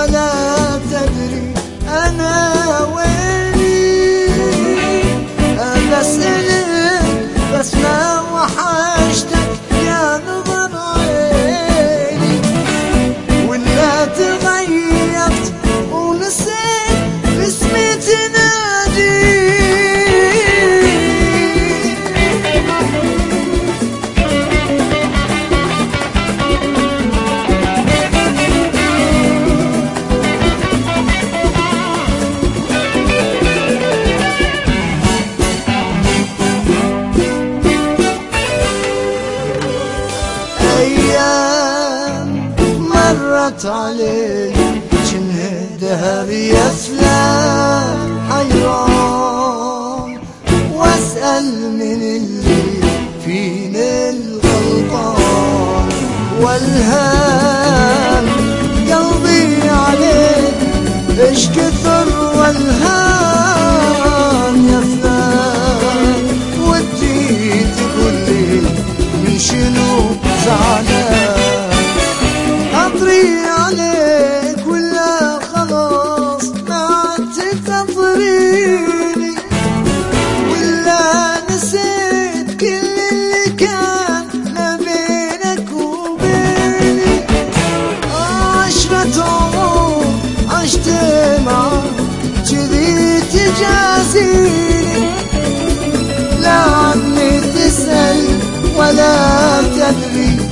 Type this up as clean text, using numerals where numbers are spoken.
ولا تدري أنا ويني. بسألك بس ما وحشتك يا نظر عيني، ولا تغيرت ونسيت اسمي تنادي. أيام مرت علي جنه دهر يفلح حيران، واسأل من اللي فينا الغلطان، والهام قلبي عليك ايش كثر والهام يفلح، ودي تقولي من شنو زعلان، أطري عليك ولا خلاص ما عدت تنظريني، ولا نسيت كل اللي كان ما بينك وبيني. عشرة عمر عشت معك جذي تجازيني، لا عني تسأل ولا تدري